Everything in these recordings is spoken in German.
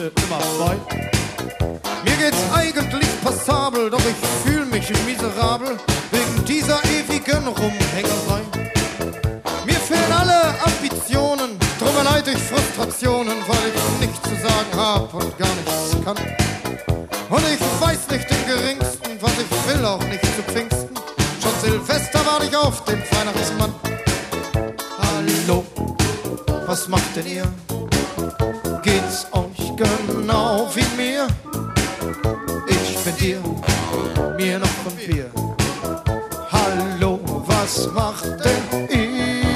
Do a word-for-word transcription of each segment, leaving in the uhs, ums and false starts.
Liste Nummer zwei. Mir geht's eigentlich passabel, doch ich fühl mich miserabel wegen dieser ewigen Rumhängerei. Mir fehlen alle Ambitionen, drum erleide ich Frustrationen, weil ich nichts zu sagen hab und gar nichts kann. Und ich weiß nicht im geringsten, was ich will, auch nicht zu Pfingsten. Schon Silvester warte ich auf den Weihnachtsmann. Hallo, was macht denn ihr? Geht's euch genau wie mir? Ich bin dir, mir noch ein Bier. Hallo, was macht denn ihr?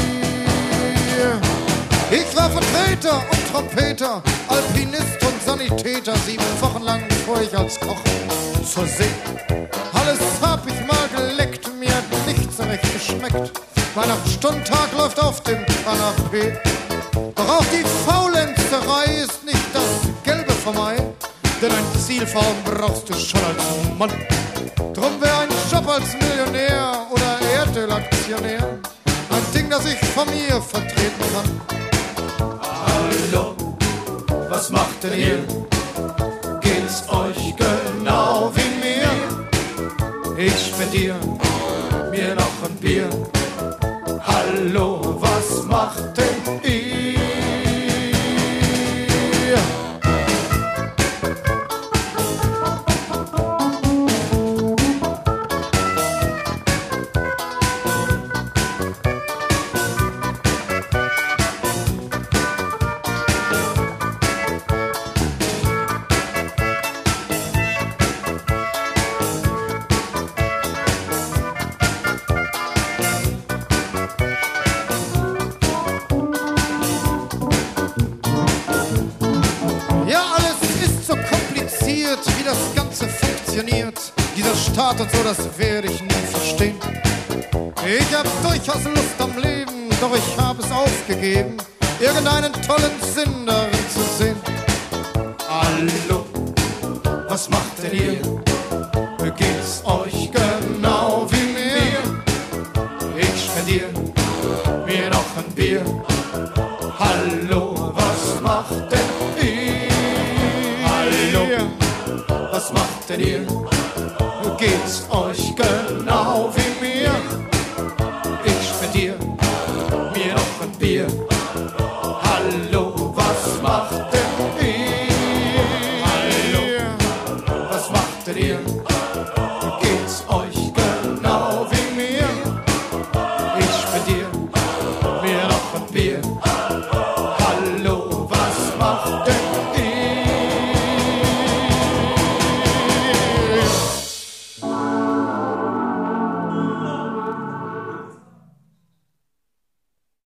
Ich war Vertreter und Trompeter, Alpinist und Sanitäter. Sieben Wochen lang fuhr ich als Koch zur See. Alles hab ich mal geleckt, mir hat nichts recht geschmeckt. Weihnachtsstundtag läuft auf dem Kanapee. Doch auch die Faulenzerei ist nicht das Gelbe vom Ei, denn ein Ziel vor Augen brauchst du schon als Mann. Drum wär ein Job als Millionär oder Erdölaktionär ein Ding, das ich von mir vertreten kann. Hallo, was macht denn ihr? Geht's euch genau wie mir? Ich bin dir, mir noch ein Bier. Hallo, was macht denn ihr? Wie das Ganze funktioniert, dieser Staat und so, das werde ich nie verstehen. Ich hab durchaus Lust am Leben, doch ich hab es aufgegeben, irgendeinen tollen Sinn darin zu sehen. Hallo, was macht denn ihr? Geht's euch genau wie mir? Ich spendier mir noch ein Bier. Hallo, was macht denn ihr? Hallo, was macht denn ihr? Geht's euch genau?